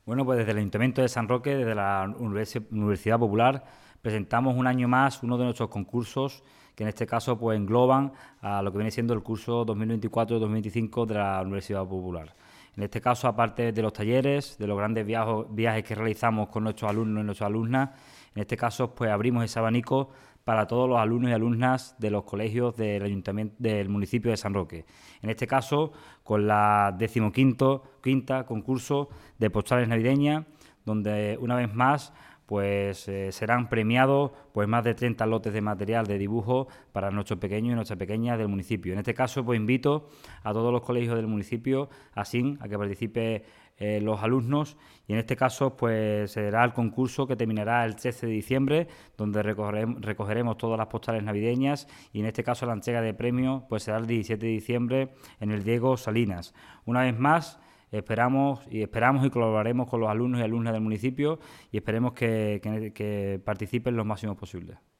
Bueno, pues desde el Ayuntamiento de San Roque, desde la Universidad Popular, presentamos un año más uno de nuestros concursos que en este caso pues engloban a lo que viene siendo el curso 2024-2025 de la Universidad Popular. En este caso, aparte de los talleres, de los grandes viajes que realizamos con nuestros alumnos y nuestras alumnas, en este caso pues abrimos ese abanico para todos los alumnos y alumnas de los colegios del Ayuntamiento del municipio de San Roque. En este caso, con la 15ª concurso de postales navideñas, donde una vez más pues serán premiados pues más de 30 lotes de material de dibujo para nuestros pequeños y nuestras pequeñas del municipio. En este caso, pues invito a todos los colegios del municipio así a que participen los alumnos, y en este caso pues será el concurso que terminará el 13 de diciembre, donde recogeremos todas las postales navideñas, y en este caso la entrega de premios pues será el 17 de diciembre en el Diego Salinas. Una vez más, esperamos y colaboraremos con los alumnos y alumnas del municipio, y esperemos que participen lo máximo posible.